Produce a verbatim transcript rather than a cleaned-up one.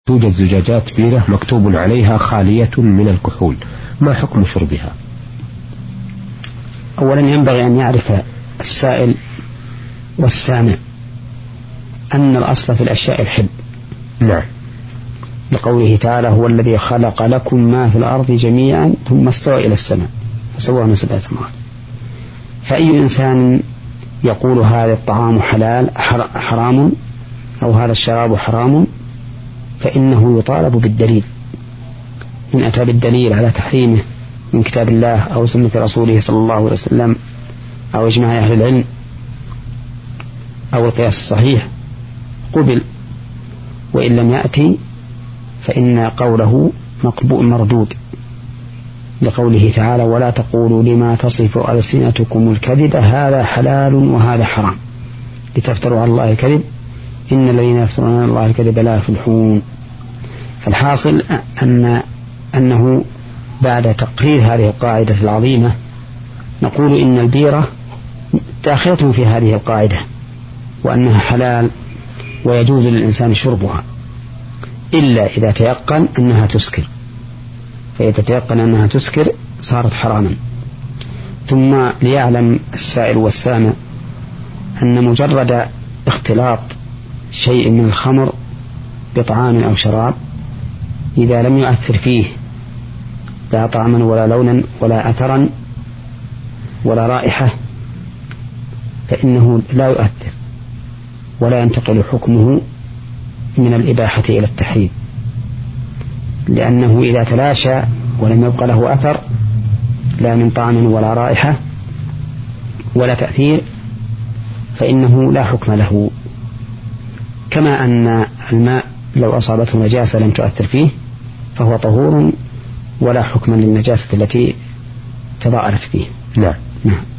توجد زجاجات بيرة مكتوب عليها خالية من الكحول، ما حكم شربها؟ أولا ينبغي أن يعرف السائل والسامع أن الأصل في الأشياء الحل. نعم. لقوله تعالى: هو الذي خلق لكم ما في الأرض جميعا ثم استوى إلى السماء فسواهن سبع سماوات. فأي إنسان يقول هذا الطعام حلال حرام أو هذا الشراب حرام فإنه يطالب بالدليل، إن أتى بالدليل على تحريمه من كتاب الله أو سنة رسوله صلى الله عليه وسلم أو إجماع أهل العلم أو القياس الصحيح قبل، وإن لم يأتي فإن قوله مقبول مردود، لقوله تعالى: ولا تقولوا لما تصف ألسنتكم الكذب هذا حلال وهذا حرام لتفتروا على الله الكذب إن الذين يفترون على الله الكذب لا يفلحون. فالحاصل أن أنه بعد تقرير هذه القاعدة العظيمة نقول إن البيرة داخلة في هذه القاعدة وأنها حلال ويجوز للإنسان شربها إلا إذا تيقن أنها تسكر، فإذا تيقن أنها تسكر صارت حراما. ثم ليعلم السائل والسامع أن مجرد اختلاط شيء من الخمر بطعام أو شراب إذا لم يؤثر فيه لا طعما ولا لونا ولا أثرا ولا رائحة فإنه لا يؤثر ولا ينتقل حكمه من الإباحة إلى التحريم، لأنه إذا تلاشى ولم يبقى له أثر لا من طعم ولا رائحة ولا تأثير فإنه لا حكم له. كما أن الماء لو أصابته نجاسة لم تؤثر فيه فهو طهور ولا حكم للنجاسة التي تضاءلت فيه. نعم. نعم.